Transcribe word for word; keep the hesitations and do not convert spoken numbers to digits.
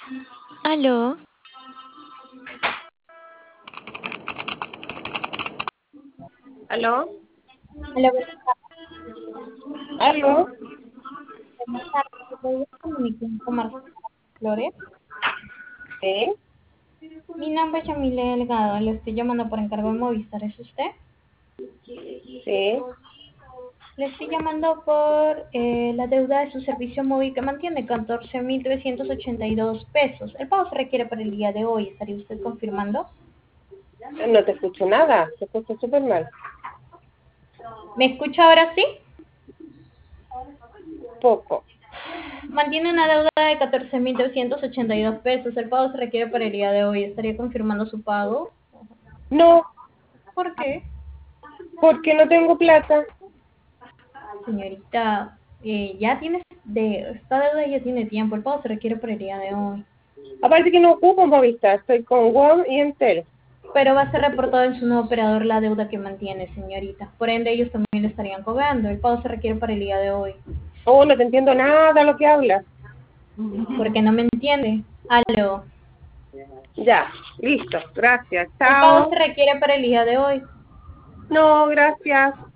¿Aló? ¿Aló? Hola, buenas ¿Aló? tardes. ¿Me podría comunicar con Marcela Flores? ¿Sí? Mi nombre es Yamile Delgado. Le estoy llamando por encargo de Movistar. ¿Es usted? Sí. Le estoy llamando por eh, la deuda de su servicio móvil que mantiene catorce mil trescientos ochenta y dos pesos. El pago se requiere para el día de hoy. ¿Estaría usted confirmando? No te escucho nada, te escucho súper mal. ¿Me escucha ahora sí? Poco. Mantiene una deuda de catorce mil trescientos ochenta y dos pesos. El pago se requiere para el día de hoy. ¿Estaría confirmando su pago? No, ¿Por qué? porque no tengo plata. Señorita, eh, ya tienes de esta deuda ya tiene tiempo, el pago se requiere por el día de hoy, Aparte que no ocupo Movistar, estoy con WOM y Entel. pero va a ser reportado en su nuevo operador la deuda que mantiene, señorita. Por ende, ellos también le estarían cobrando. El pago se requiere para el día de hoy. Oh, no te entiendo nada lo que hablas. ¿Por qué no me entiende? Aló. Ya, listo, gracias, El pago se chao. requiere para el día de hoy. No, gracias.